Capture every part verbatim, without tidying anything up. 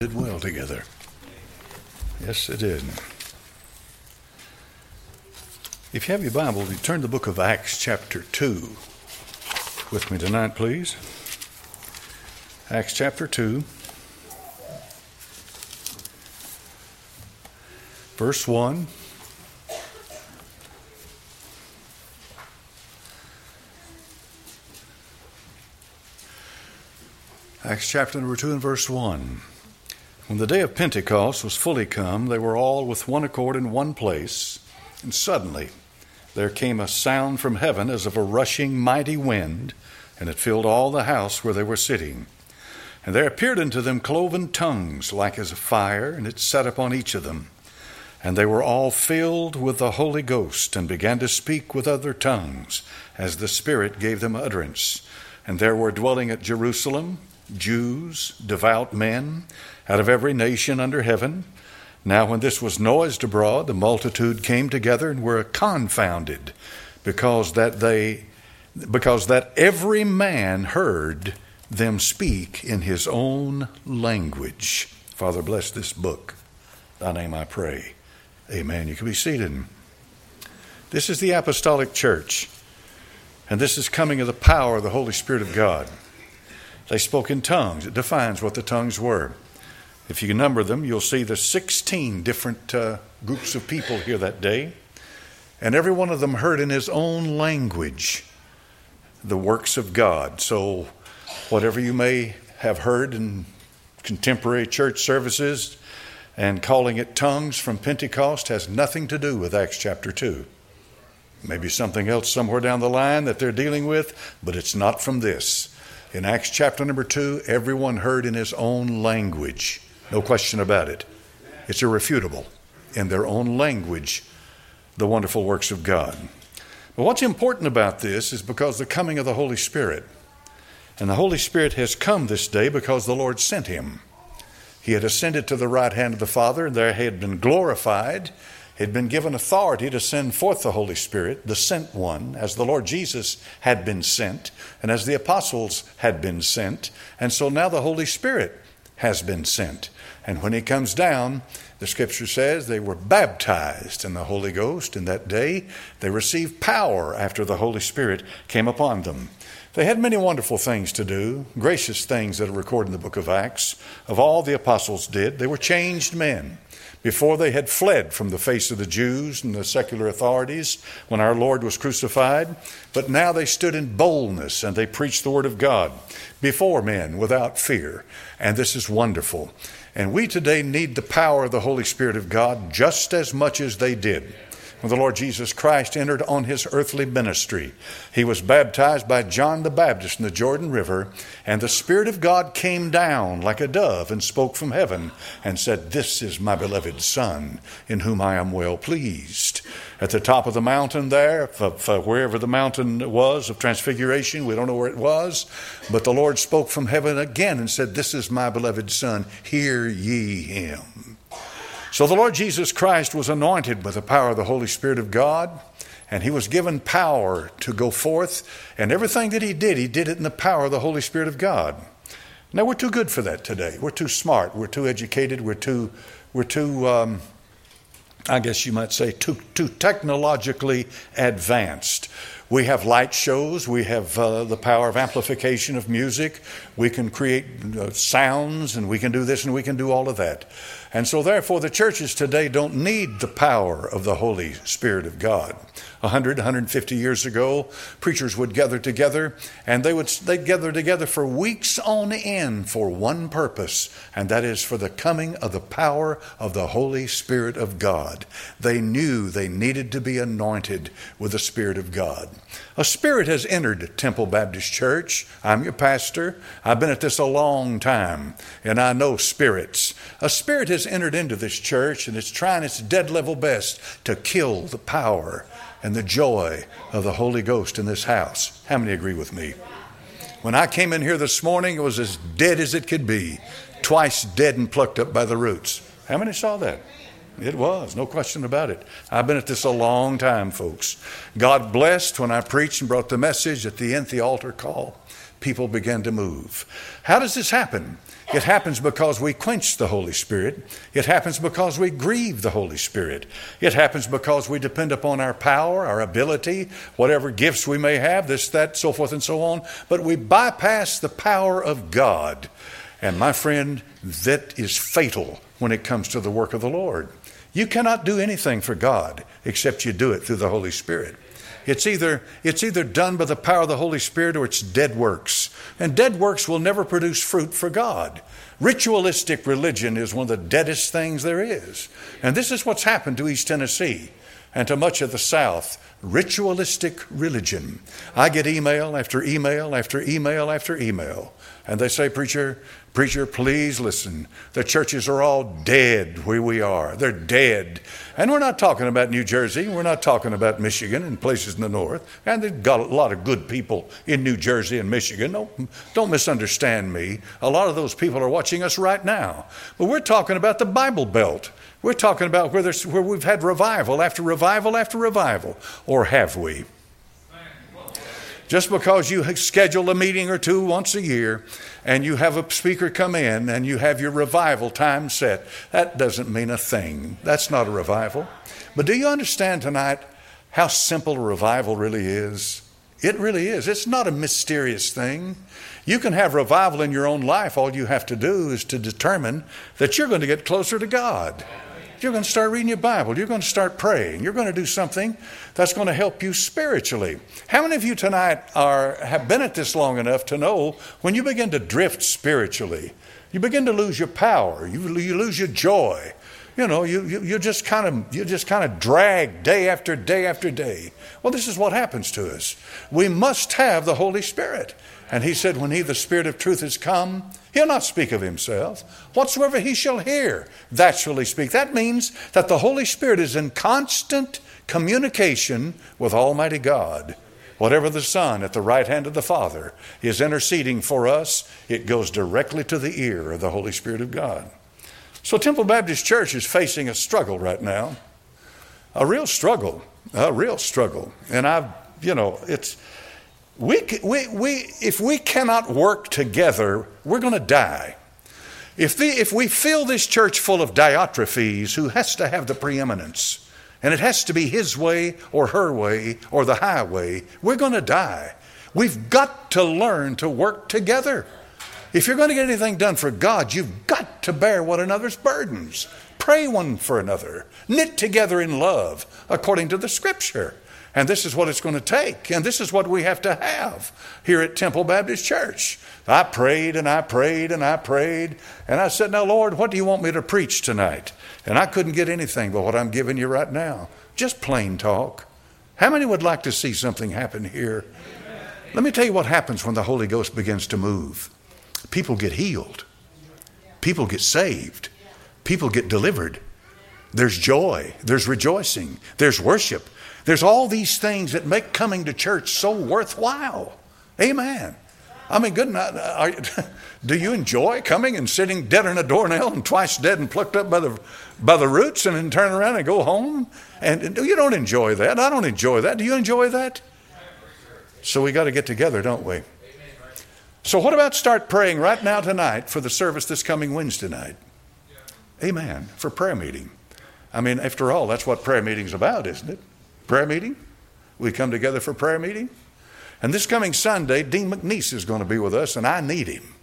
Did well together. Yes, it did. If you have your Bible, you turn to the book of Acts chapter two with me tonight, please. Acts chapter two, verse one. Acts chapter number two and verse one. When the day of Pentecost was fully come, they were all with one accord in one place, and suddenly there came a sound from heaven as of a rushing mighty wind, and it filled all the house where they were sitting. And there appeared unto them cloven tongues like as a fire, and it sat upon each of them. And they were all filled with the Holy Ghost, and began to speak with other tongues, as the Spirit gave them utterance. And there were dwelling at Jerusalem Jews, devout men, out of every nation under heaven. Now when this was noised abroad, the multitude came together and were confounded, because that they, because that every man heard them speak in his own language. Father, bless this book. Thy name I pray. Amen. You can be seated. This is the Apostolic Church, and this is coming of the power of the Holy Spirit of God. They spoke in tongues. It defines what the tongues were. If you number them, you'll see there's sixteen different uh, groups of people here that day. And every one of them heard in his own language the works of God. So whatever you may have heard in contemporary church services and calling it tongues from Pentecost has nothing to do with Acts chapter two. Maybe something else somewhere down the line that they're dealing with, but it's not from this. In Acts chapter number two, everyone heard in his own language. No question about it. It's irrefutable. In their own language, the wonderful works of God. But what's important about this is because the coming of the Holy Spirit. And the Holy Spirit has come this day because the Lord sent him. He had ascended to the right hand of the Father, and there he had been glorified. He had been given authority to send forth the Holy Spirit, the sent one, as the Lord Jesus had been sent, and as the apostles had been sent. And so now the Holy Spirit has been sent. And when he comes down, the scripture says they were baptized in the Holy Ghost in that day. They received power after the Holy Spirit came upon them. They had many wonderful things to do, gracious things that are recorded in the book of Acts. Of all the apostles did, they were changed men. Before they had fled from the face of the Jews and the secular authorities when our Lord was crucified, but now they stood in boldness and they preached the word of God before men without fear. And this is wonderful. And we today need the power of the Holy Spirit of God just as much as they did. When the Lord Jesus Christ entered on his earthly ministry, he was baptized by John the Baptist in the Jordan River, and the Spirit of God came down like a dove and spoke from heaven and said, "This is my beloved Son, in whom I am well pleased." At the top of the mountain there, wherever the mountain was of Transfiguration, we don't know where it was, but the Lord spoke from heaven again and said, "This is my beloved Son, hear ye him." So the Lord Jesus Christ was anointed with the power of the Holy Spirit of God, and he was given power to go forth, and everything that he did, he did it in the power of the Holy Spirit of God. Now, we're too good for that today. We're too smart. We're too educated. We're too, we're too um, I guess you might say, too, too technologically advanced. We have light shows. We have uh, the power of amplification of music. We can create uh, sounds, and we can do this and we can do all of that. And so therefore the churches today don't need the power of the Holy Spirit of God. A hundred, a hundred fifty years ago, preachers would gather together, and they would they'd gather together for weeks on end for one purpose, and that is for the coming of the power of the Holy Spirit of God. They knew they needed to be anointed with the Spirit of God. A spirit has entered Temple Baptist Church. I'm your pastor. I've been at this a long time, and I know spirits. A spirit has entered into this church, and it's trying its dead level best to kill the power and the joy of the Holy Ghost in this house. How many agree with me? When I came in here this morning, it was as dead as it could be. Twice dead and plucked up by the roots. How many saw that? It was, no question about it. I've been at this a long time, folks. God blessed when I preached and brought the message at the end, the altar call. people begin to move. How does this happen? It happens because we quench the Holy Spirit. It happens because we grieve the Holy Spirit. It happens because we depend upon our power, our ability, whatever gifts we may have, this, that, so forth and so on. But we bypass the power of God. And my friend, that is fatal when it comes to the work of the Lord. You cannot do anything for God except you do it through the Holy Spirit. It's either, it's either done by the power of the Holy Spirit or it's dead works. And dead works will never produce fruit for God. Ritualistic religion is one of the deadest things there is. And this is what's happened to East Tennessee and to much of the South. Ritualistic religion. I get email after email after email after email. And they say, preacher, preacher, please listen. The churches are all dead where we are. They're dead. And we're not talking about New Jersey. We're not talking about Michigan and places in the north. And they've got a lot of good people in New Jersey and Michigan. Don't, don't misunderstand me. A lot of those people are watching us right now. But we're talking about the Bible Belt. We're talking about where, there's, where we've had revival after revival after revival. Or have we? Just because you schedule a meeting or two once a year and you have a speaker come in and you have your revival time set, that doesn't mean a thing. That's not a revival. But do you understand tonight how simple a revival really is? It really is. It's not a mysterious thing. You can have revival in your own life. All you have to do is to determine that you're going to get closer to God. You're going to start reading your Bible. You're going to start praying. You're going to do something that's going to help you spiritually. How many of you tonight are have been at this long enough to know when you begin to drift spiritually, you begin to lose your power. You, you lose your joy. You know, you, you, you just kind of you just kind of drag day after day after day. Well, this is what happens to us. We must have the Holy Spirit. And he said, when he, the Spirit of truth, is come, he'll not speak of himself. Whatsoever he shall hear, that shall he speak. That means that the Holy Spirit is in constant communication with Almighty God. Whatever the Son at the right hand of the Father is interceding for us, it goes directly to the ear of the Holy Spirit of God. So Temple Baptist Church is facing a struggle right now. A real struggle. A real struggle. And I've, you know, it's... We, we, we, if we cannot work together, we're going to die. If, the, if we fill this church full of Diotrephes who has to have the preeminence, and it has to be his way or her way or the highway, we're going to die. We've got to learn to work together. If you're going to get anything done for God, you've got to bear one another's burdens. Pray one for another. Knit together in love according to the Scripture. And this is what it's going to take. And this is what we have to have here at Temple Baptist Church. I prayed and I prayed and I prayed. And I said, now, Lord, what do you want me to preach tonight? And I couldn't get anything but what I'm giving you right now. Just plain talk. How many would like to see something happen here? Let me tell you what happens when the Holy Ghost begins to move. People get healed. People get saved. People get delivered. There's joy. There's rejoicing. There's worship. There's all these things that make coming to church so worthwhile. Amen. I mean, good night. Are, do you enjoy coming and sitting dead in a doornail and twice dead and plucked up by the by the roots and then turn around and go home? And, and you don't enjoy that. I don't enjoy that. Do you enjoy that? So we got to get together, don't we? So what about start praying right now tonight for the service this coming Wednesday night? Amen. For prayer meeting. I mean, after all, that's what prayer meeting's about, isn't it? Prayer meeting. We come together for prayer meeting. And this coming Sunday, Dean McNeese is going to be with us, and I need him.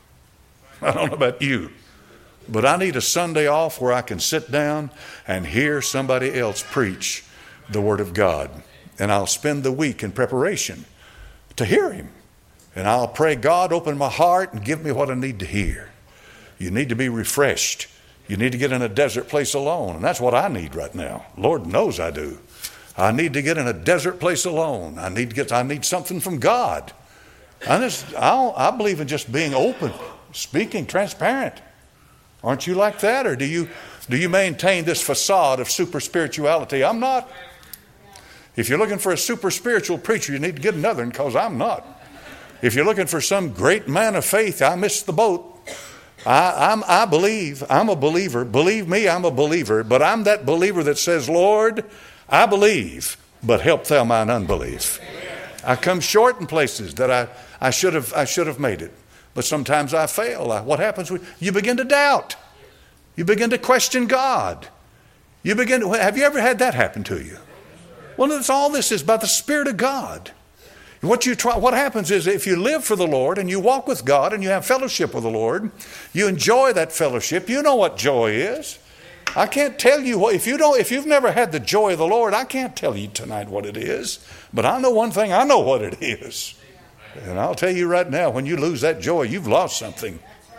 I don't know about you, but I need a Sunday off where I can sit down and hear somebody else preach the Word of God. And I'll spend the week in preparation to hear him. And I'll pray, God, open my heart and give me what I need to hear. You need to be refreshed. You need to get in a desert place alone. And that's what I need right now. Lord knows I do. I need to get in a desert place alone. I need to get. I need something from God. I just. I'll, I believe in just being open, speaking, transparent. Aren't you like that, or do you do you maintain this facade of super spirituality? I'm not. If you're looking for a super spiritual preacher, you need to get another one, because I'm not. If you're looking for some great man of faith, I missed the boat. I, I'm, I believe. I'm a believer. Believe me, I'm a believer. But I'm that believer that says, Lord, I believe, but help thou mine unbelief. I come short in places that I, I should have I should have made it. But sometimes I fail. I, what happens? When you begin to doubt. You begin to question God. You begin to, have you ever had that happen to you? Well, that's all this is, by the Spirit of God. What you try, what happens is, if you live for the Lord and you walk with God and you have fellowship with the Lord, you enjoy that fellowship. You know what joy is. I can't tell you what, if you don't, if you've never had the joy of the Lord, I can't tell you tonight what it is. But I know one thing, I know what it is. And I'll tell you right now, when you lose that joy, you've lost something.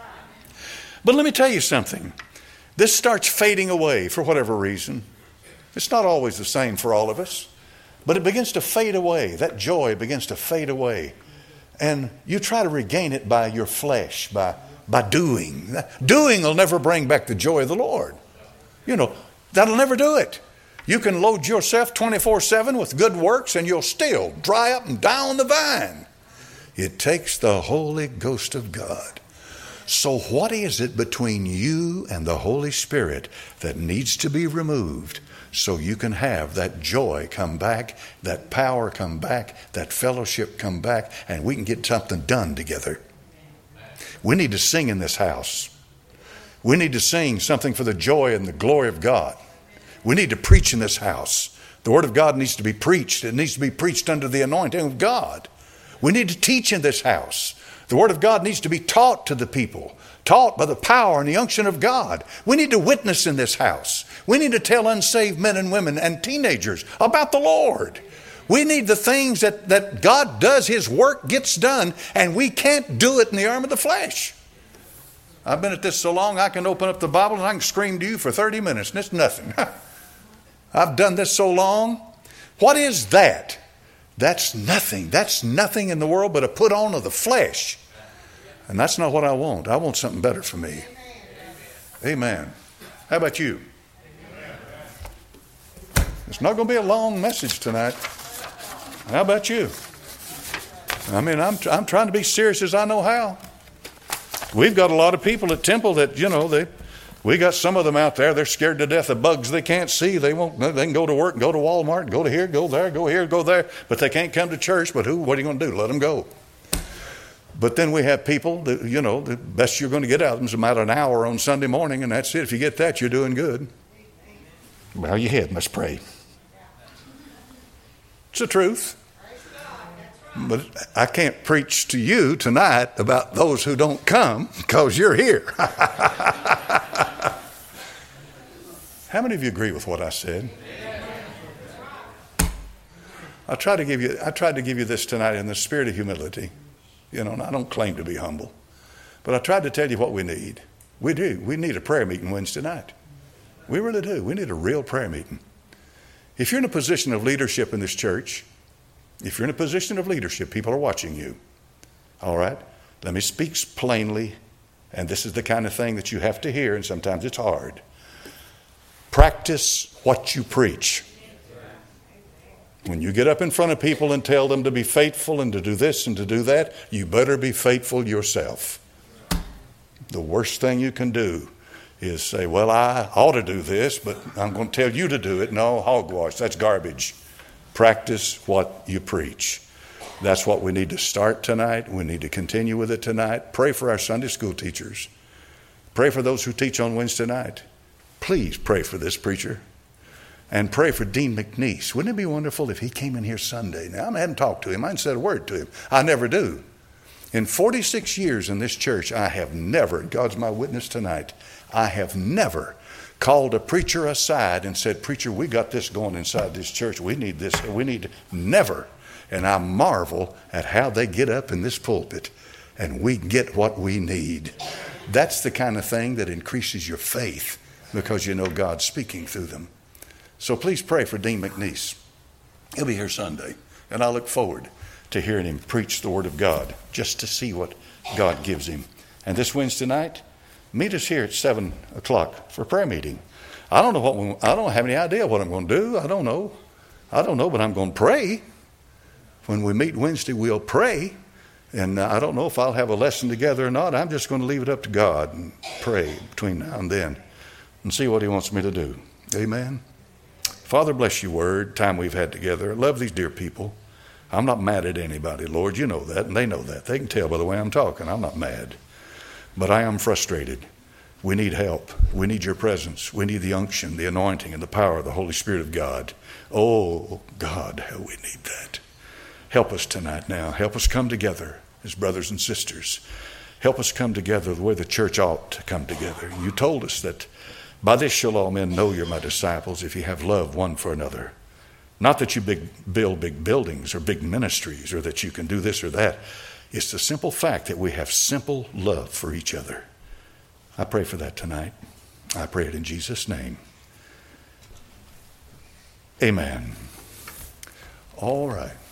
But let me tell you something. This starts fading away for whatever reason. It's not always the same for all of us. But it begins to fade away. That joy begins to fade away. And you try to regain it by your flesh, by, by doing. Doing will never bring back the joy of the Lord. You know, that'll never do it. You can load yourself twenty-four seven with good works and you'll still dry up and die on the vine. It takes the Holy Ghost of God. So what is it between you and the Holy Spirit that needs to be removed so you can have that joy come back, that power come back, that fellowship come back, and we can get something done together? We need to sing in this house. We need to sing something for the joy and the glory of God. We need to preach in this house. The Word of God needs to be preached. It needs to be preached under the anointing of God. We need to teach in this house. The Word of God needs to be taught to the people, taught by the power and the unction of God. We need to witness in this house. We need to tell unsaved men and women and teenagers about the Lord. We need the things that, that God does, His work gets done, and we can't do it in the arm of the flesh. I've been at this so long, I can open up the Bible and I can scream to you for thirty minutes, and it's nothing. I've done this so long. What is that? That's nothing. That's nothing in the world but a put on of the flesh. And that's not what I want. I want something better for me. Amen. How about you? It's not going to be a long message tonight. How about you? I mean, I'm I'm trying to be serious as I know how. We've got a lot of people at Temple that, you know, they we got some of them out there, they're scared to death of bugs they can't see. They won't they can go to work, go to Walmart, go to here, go there, go here, go there, but they can't come to church. But who what are you going to do? Let them go. But then we have people that, you know, the best you're going to get out of them is about an hour on Sunday morning, and that's it. If you get that, you're doing good. Bow your head and let's pray. It's the truth. But I can't preach to you tonight about those who don't come because you're here. How many of you agree with what I said? I tried to give you I tried to give you this tonight in the spirit of humility. You know, and I don't claim to be humble. But I tried to tell you what we need. We do. We need a prayer meeting Wednesday night. We really do. We need a real prayer meeting. If you're in a position of leadership in this church, if you're in a position of leadership, people are watching you. All right? Let me speak plainly, and this is the kind of thing that you have to hear, and sometimes it's hard. Practice what you preach. When you get up in front of people and tell them to be faithful and to do this and to do that, you better be faithful yourself. The worst thing you can do is say, well, I ought to do this, but I'm going to tell you to do it. No, hogwash, that's garbage. Practice what you preach. That's what we need to start tonight. We need to continue with it tonight. Pray for our Sunday school teachers. Pray for those who teach on Wednesday night. Please pray for this preacher. And pray for Dean McNeese. Wouldn't it be wonderful if he came in here Sunday? Now, I hadn't talked to him. I hadn't said a word to him. I never do. In forty-six years in this church, I have never, God's my witness tonight, I have never called a preacher aside and said, preacher, we got this going inside this church. We need this. We need, never. And I marvel at how they get up in this pulpit and we get what we need. That's the kind of thing that increases your faith because you know God's speaking through them. So please pray for Dean McNeese. He'll be here Sunday, and I look forward to hearing him preach the Word of God, just to see what God gives him. And this Wednesday night, meet us here at seven o'clock for prayer meeting. I don't know what we, I don't have any idea what I'm going to do. I don't know. I don't know, but I'm going to pray. When we meet Wednesday, we'll pray. And I don't know if I'll have a lesson together or not. I'm just going to leave it up to God and pray between now and then and see what He wants me to do. Amen. Father, bless your word, time we've had together. I love these dear people. I'm not mad at anybody, Lord. You know that, and they know that. They can tell by the way I'm talking. I'm not mad. But I am frustrated. We need help. We need your presence. We need the unction, the anointing, and the power of the Holy Spirit of God. Oh, God, how we need that. Help us tonight now. Help us come together as brothers and sisters. Help us come together the way the church ought to come together. You told us that by this shall all men know you're my disciples, if you have love one for another. Not that you big, build big buildings or big ministries or that you can do this or that. It's the simple fact that we have simple love for each other. I pray for that tonight. I pray it in Jesus' name. Amen. All right.